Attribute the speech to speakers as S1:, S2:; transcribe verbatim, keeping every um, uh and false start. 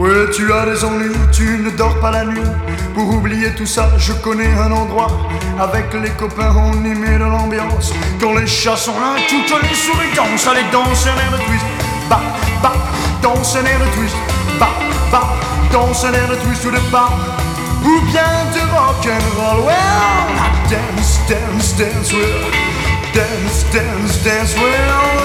S1: Ouais, tu as des ennuis, tu ne dors pas la nuit. Pour oublier tout ça, je connais un endroit. Avec les copains, on y met de l'ambiance. Quand les chats sont là, toutes les souris dansent. Allez, danse un air de twist. Bah, bah, danse un air de twist. Bah, bah, danse un air de twist ou de bar. Ou bien de rock'n'roll. Well, dance, dance, dance, well. Dance, dance, dance, well.